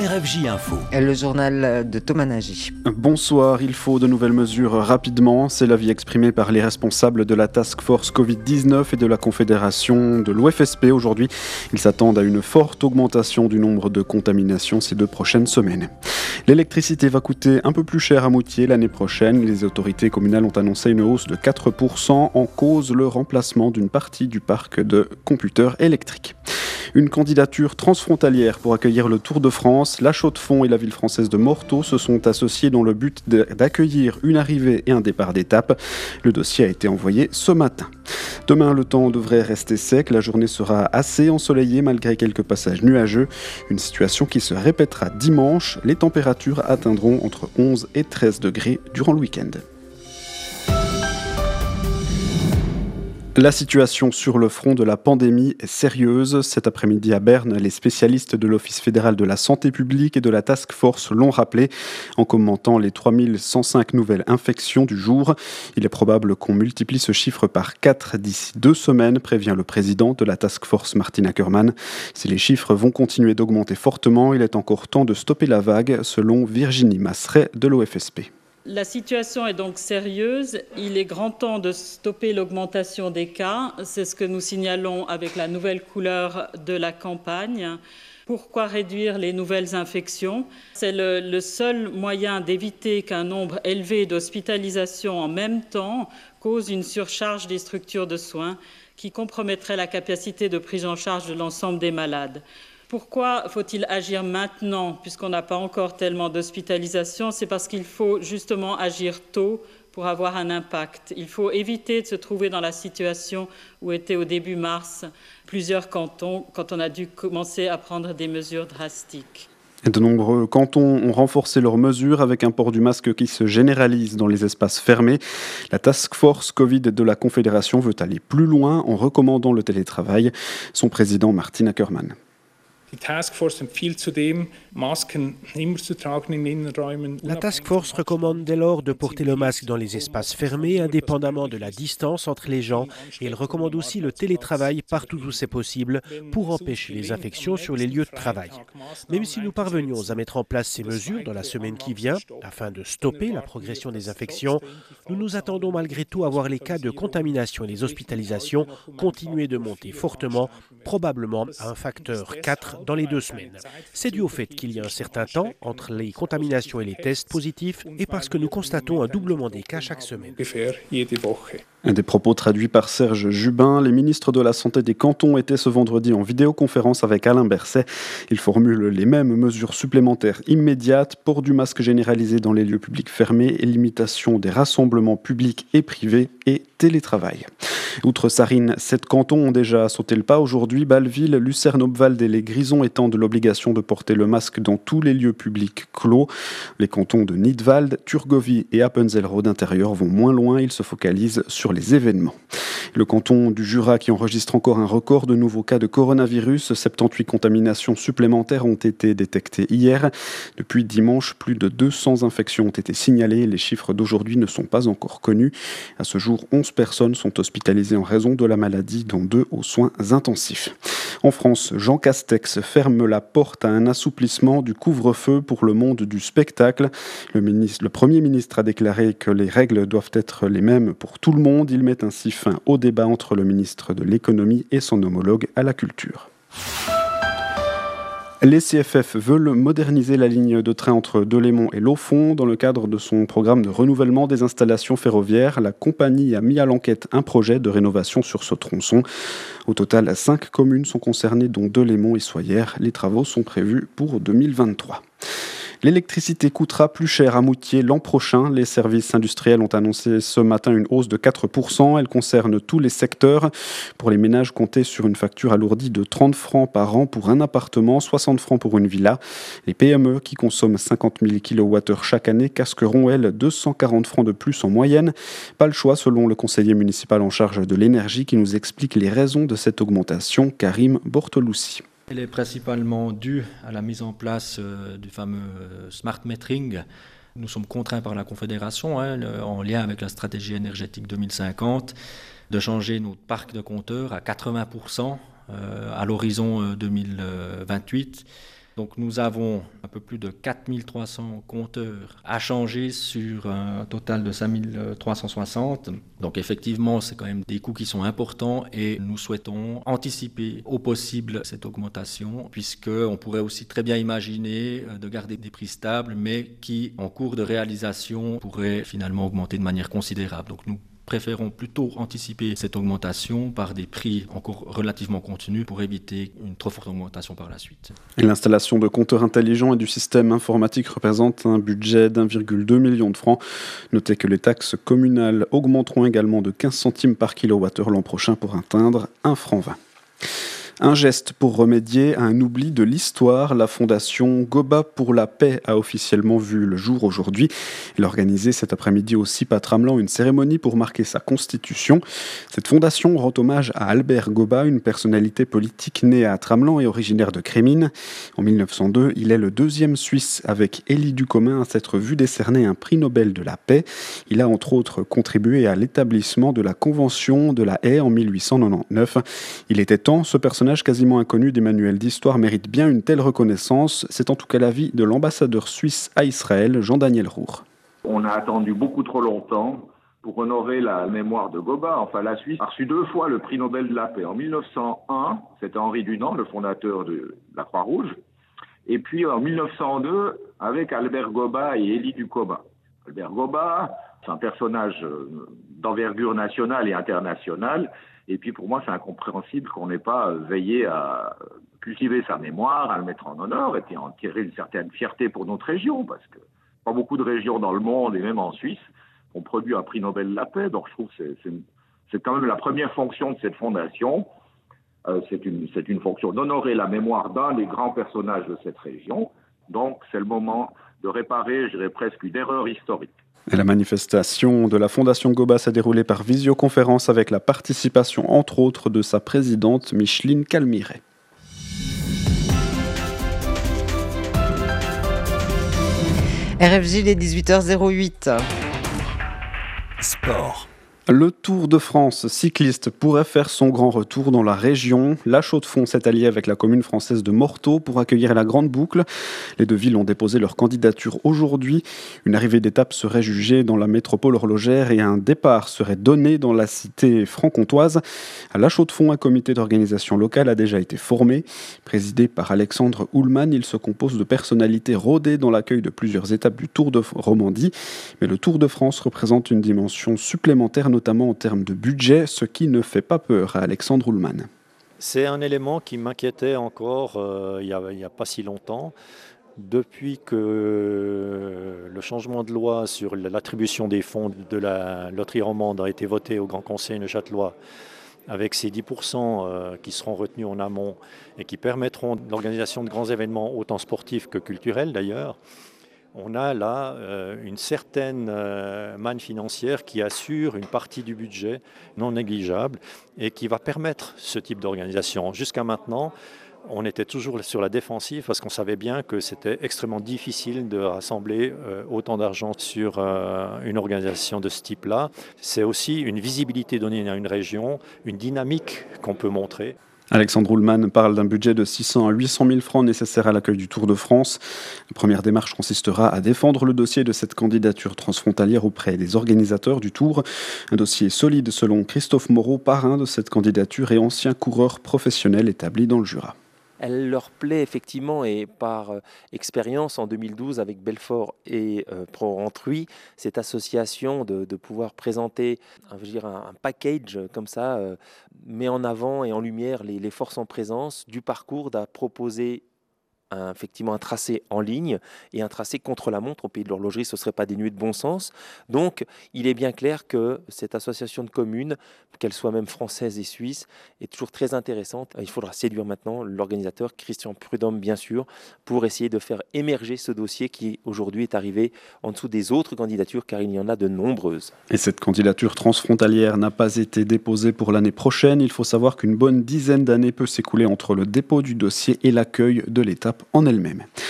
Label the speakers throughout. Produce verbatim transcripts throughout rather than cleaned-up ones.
Speaker 1: R F J Info.
Speaker 2: Le journal de Thomas Nagy.
Speaker 3: Bonsoir, il faut de nouvelles mesures rapidement. C'est l'avis exprimé par les responsables de la Task Force covid dix-neuf et de la Confédération de l'O F S P aujourd'hui. Ils s'attendent à une forte augmentation du nombre de contaminations ces deux prochaines semaines. L'électricité va coûter un peu plus cher à Moutier l'année prochaine. Les autorités communales ont annoncé une hausse de quatre pour cent, en cause le remplacement d'une partie du parc de computers électriques. Une candidature transfrontalière pour accueillir le Tour de France. La Chaux-de-Fonds et la ville française de Morteau se sont associés dans le but d'accueillir une arrivée et un départ d'étape. Le dossier a été envoyé ce matin. Demain, le temps devrait rester sec. La journée sera assez ensoleillée malgré quelques passages nuageux. Une situation qui se répétera dimanche. Les températures atteindront entre onze et treize degrés durant le week-end. La situation sur le front de la pandémie est sérieuse. Cet après-midi à Berne, les spécialistes de l'Office fédéral de la santé publique et de la Task Force l'ont rappelé en commentant les trois mille cent cinq nouvelles infections du jour. Il est probable qu'on multiplie ce chiffre par quatre d'ici deux semaines, prévient le président de la Task Force, Martin Ackermann. Si les chiffres vont continuer d'augmenter fortement, il est encore temps de stopper la vague, selon Virginie Masseret de l'O F S P.
Speaker 4: La situation est donc sérieuse. Il est grand temps de stopper l'augmentation des cas. C'est ce que nous signalons avec la nouvelle couleur de la campagne. Pourquoi réduire les nouvelles infections ? C'est le, le seul moyen d'éviter qu'un nombre élevé d'hospitalisations en même temps cause une surcharge des structures de soins qui compromettrait la capacité de prise en charge de l'ensemble des malades. Pourquoi faut-il agir maintenant, puisqu'on n'a pas encore tellement d'hospitalisation ? C'est parce qu'il faut justement agir tôt pour avoir un impact. Il faut éviter de se trouver dans la situation où étaient au début mars plusieurs cantons, quand on a dû commencer à prendre des mesures drastiques.
Speaker 3: De nombreux cantons ont renforcé leurs mesures avec un port du masque qui se généralise dans les espaces fermés. La Task Force Covid de la Confédération veut aller plus loin en recommandant le télétravail. Son président Martin Ackermann.
Speaker 5: Die Task Force empfiehlt zudem, Masken immer zu tragen in Innenräumen.
Speaker 6: La Task Force recommande dès lors de porter le masque dans les espaces fermés, indépendamment de la distance entre les gens, et elle recommande aussi le télétravail partout où c'est possible pour empêcher les infections sur les lieux de travail. Même si nous parvenions à mettre en place ces mesures dans la semaine qui vient, afin de stopper la progression des infections, nous nous attendons malgré tout à voir les cas de contamination et les hospitalisations continuer de monter fortement, probablement à un facteur quatre dans les deux semaines. C'est dû au fait qu'il y a un certain temps entre les contaminations et les tests positifs et parce que nous constatons un doublement des cas chaque semaine.
Speaker 3: Un des propos traduits par Serge Jubin. Les ministres de la Santé des cantons étaient ce vendredi en vidéoconférence avec Alain Berset. Ils formulent les mêmes mesures supplémentaires immédiates, port du masque généralisé dans les lieux publics fermés, limitation des rassemblements publics et privés et télétravail. Outre Sarines, sept cantons ont déjà sauté le pas aujourd'hui. Bâle-Ville, Lucerne, Obwald et les Grisons étendent l'obligation de porter le masque dans tous les lieux publics clos. Les cantons de Nidwald, Thurgovie et Appenzell-Rhodes intérieur vont moins loin. Ils se focalisent sur les événements. Le canton du Jura qui enregistre encore un record de nouveaux cas de coronavirus. soixante-dix-huit contaminations supplémentaires ont été détectées hier. Depuis dimanche, plus de deux cents infections ont été signalées. Les chiffres d'aujourd'hui ne sont pas encore connus. À ce jour, onze personnes sont hospitalisées en raison de la maladie, dont deux aux soins intensifs. En France, Jean Castex ferme la porte à un assouplissement du couvre-feu pour le monde du spectacle. Le, ministre, le Premier ministre a déclaré que les règles doivent être les mêmes pour tout le monde. Il met ainsi fin au débat entre le ministre de l'Économie et son homologue à la Culture. Les C F F veulent moderniser la ligne de train entre Delémont et Laufont. Dans le cadre de son programme de renouvellement des installations ferroviaires, la compagnie a mis à l'enquête un projet de rénovation sur ce tronçon. Au total, cinq communes sont concernées, dont Delémont et Soyères. Les travaux sont prévus pour deux mille vingt-trois. L'électricité coûtera plus cher à Moutier l'an prochain. Les services industriels ont annoncé ce matin une hausse de quatre pour cent. Elle concerne tous les secteurs. Pour les ménages, comptez sur une facture alourdie de trente francs par an pour un appartement, soixante francs pour une villa. Les P M E qui consomment cinquante mille kilowattheures chaque année casqueront, elles, deux cent quarante francs de plus en moyenne. Pas le choix, selon le conseiller municipal en charge de l'énergie qui nous explique les raisons de cette augmentation, Karim Bortolussi.
Speaker 7: Elle est principalement due à la mise en place euh, du fameux euh, smart metering. Nous sommes contraints par la Confédération, hein, le, en lien avec la stratégie énergétique deux mille cinquante, de changer notre parc de compteurs à quatre-vingts pour cent euh, à l'horizon euh, deux mille vingt-huit. Donc nous avons un peu plus de quatre mille trois cents compteurs à changer sur un total de cinq mille trois cent soixante. Donc effectivement, c'est quand même des coûts qui sont importants et nous souhaitons anticiper au possible cette augmentation, puisqu'on pourrait aussi très bien imaginer de garder des prix stables, mais qui, en cours de réalisation, pourraient finalement augmenter de manière considérable. Donc nous préférons plutôt anticiper cette augmentation par des prix encore relativement contenus pour éviter une trop forte augmentation par la suite.
Speaker 3: Et l'installation de compteurs intelligents et du système informatique représente un budget d'un virgule deux million de francs. Notez que les taxes communales augmenteront également de quinze centimes par kilowattheure l'an prochain pour atteindre un franc vingt. Un geste pour remédier à un oubli de l'histoire. La fondation Goba pour la paix a officiellement vu le jour aujourd'hui. Elle a organisé cet après-midi au C I P à Tramelan une cérémonie pour marquer sa constitution. Cette fondation rend hommage à Albert Goba, une personnalité politique née à Tramelan et originaire de Crémines. En mille neuf cent deux, il est le deuxième Suisse avec Élie Ducommun à s'être vu décerner un prix Nobel de la paix. Il a entre autres contribué à l'établissement de la Convention de la Haye en mille huit cent quatre-vingt-dix-neuf. Il était temps, ce personnage quasiment inconnu des manuels d'histoire mérite bien une telle reconnaissance. C'est en tout cas l'avis de l'ambassadeur suisse à Israël, Jean-Daniel Roure.
Speaker 1: On a attendu beaucoup trop longtemps pour honorer la mémoire de Goba. Enfin, la Suisse a reçu deux fois le prix Nobel de la paix. En mille neuf cent un, c'était Henri Dunant, le fondateur de la Croix-Rouge. Et puis en mille neuf cent deux, avec Albert Goba et Élie Ducommun. Albert Goba, c'est un personnage d'envergure nationale et internationale. Et puis pour moi, c'est incompréhensible qu'on n'ait pas veillé à cultiver sa mémoire, à le mettre en honneur, et puis en tirer une certaine fierté pour notre région, parce que pas beaucoup de régions dans le monde, et même en Suisse, ont produit un prix Nobel de la paix. Donc je trouve que c'est, c'est, c'est quand même la première fonction de cette fondation. Euh, c'est, une, c'est une fonction d'honorer la mémoire d'un des grands personnages de cette région. Donc c'est le moment de réparer, je dirais presque, une erreur historique.
Speaker 3: Et la manifestation de la Fondation Goba s'est déroulée par visioconférence avec la participation, entre autres, de sa présidente Micheline Calmiret.
Speaker 2: R F J, il est dix-huit heures zéro huit.
Speaker 8: Sport.
Speaker 3: Le Tour de France cycliste pourrait faire son grand retour dans la région. La Chaux-de-Fonds s'est alliée avec la commune française de Morteau pour accueillir la Grande Boucle. Les deux villes ont déposé leur candidature aujourd'hui. Une arrivée d'étape serait jugée dans la métropole horlogère et un départ serait donné dans la cité franc-comtoise. À La Chaux-de-Fonds, un comité d'organisation locale a déjà été formé. Présidé par Alexandre Houlman, il se compose de personnalités rodées dans l'accueil de plusieurs étapes du Tour de Romandie. Mais le Tour de France représente une dimension supplémentaire, notamment en termes de budget, ce qui ne fait pas peur à Alexandre Houlman.
Speaker 9: C'est un élément qui m'inquiétait encore euh, il n'y a, a pas si longtemps. Depuis que le changement de loi sur l'attribution des fonds de la loterie romande a été voté au Grand Conseil neuchâtelois, avec ces dix pour cent euh, qui seront retenus en amont et qui permettront l'organisation de grands événements, autant sportifs que culturels d'ailleurs, on a là euh, une certaine euh, manne financière qui assure une partie du budget non négligeable et qui va permettre ce type d'organisation. Jusqu'à maintenant, on était toujours sur la défensive parce qu'on savait bien que c'était extrêmement difficile de rassembler euh, autant d'argent sur euh, une organisation de ce type-là. C'est aussi une visibilité donnée à une région, une dynamique qu'on peut montrer.
Speaker 3: Alexandre Houlman parle d'un budget de six cents à huit cent mille francs nécessaires à l'accueil du Tour de France. La première démarche consistera à défendre le dossier de cette candidature transfrontalière auprès des organisateurs du Tour. Un dossier solide selon Christophe Moreau, parrain de cette candidature et ancien coureur professionnel établi dans le Jura.
Speaker 10: Elle leur plaît effectivement et par euh, expérience en deux mille douze avec Belfort et euh, Pro-Rentruy, cette association de, de pouvoir présenter un, je veux dire, un, un package comme ça euh, met en avant et en lumière les, les forces en présence du parcours, d'à proposer un, effectivement un tracé en ligne et un tracé contre la montre. Au pays de l'horlogerie, ce ne serait pas dénué de bon sens. Donc, il est bien clair que cette association de communes, qu'elle soit même française et suisse, est toujours très intéressante. Il faudra séduire maintenant l'organisateur, Christian Prudhomme, bien sûr, pour essayer de faire émerger ce dossier qui, aujourd'hui, est arrivé en dessous des autres candidatures, car il y en a de nombreuses.
Speaker 3: Et cette candidature transfrontalière n'a pas été déposée pour l'année prochaine. Il faut savoir qu'une bonne dizaine d'années peut s'écouler entre le dépôt du dossier et l'accueil de l'étape en elle-même.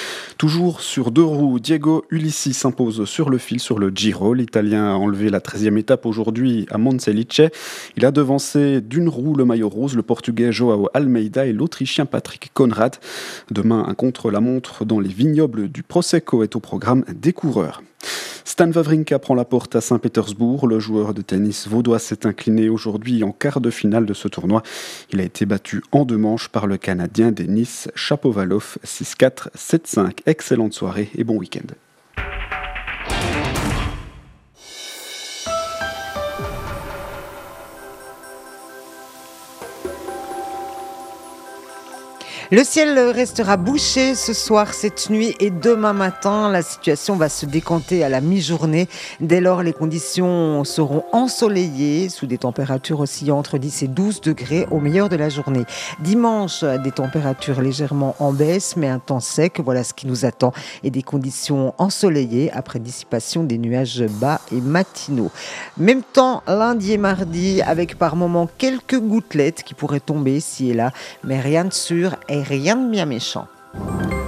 Speaker 3: Toujours sur deux roues, Diego Ulissi s'impose sur le fil sur le Giro. L'Italien a enlevé la treizième étape aujourd'hui à Monselice. Il a devancé d'une roue le maillot rose, le Portugais Joao Almeida et l'Autrichien Patrick Conrad. Demain, un contre-la-montre dans les vignobles du Prosecco est au programme des coureurs. Stan Wawrinka prend la porte à Saint-Pétersbourg. Le joueur de tennis vaudois s'est incliné aujourd'hui en quart de finale de ce tournoi. Il a été battu en deux manches par le Canadien Denis Shapovalov six quatre, sept cinq. Excellente soirée et bon week-end.
Speaker 2: Le ciel restera bouché ce soir, cette nuit et demain matin. La situation va se décanter à la mi-journée. Dès lors, les conditions seront ensoleillées sous des températures oscillant entre dix et douze degrés au meilleur de la journée. Dimanche, des températures légèrement en baisse, mais un temps sec. Voilà ce qui nous attend. Et des conditions ensoleillées après dissipation des nuages bas et matinaux. Même temps lundi et mardi, avec par moments quelques gouttelettes qui pourraient tomber ici et là, mais rien de sûr et rien de bien méchant.